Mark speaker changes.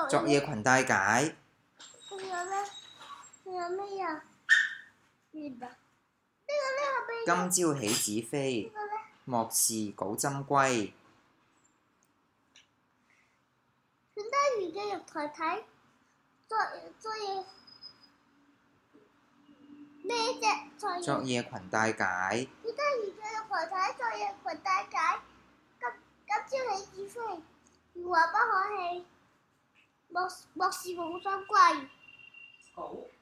Speaker 1: 昨夜裙帶解。
Speaker 2: 仲有咧？仲有咩啊？完啦！呢個咧係咪？
Speaker 1: 今朝起子飛，
Speaker 2: 呢個咧？
Speaker 1: 莫視古針歸。
Speaker 2: 全家魚嘅肉台睇，昨夜咩啫？
Speaker 1: 昨夜裙帶解。
Speaker 2: 全家魚嘅肉台睇，昨夜裙帶解。今朝起子飛，如話不可棄，莫視古針歸。
Speaker 3: 好。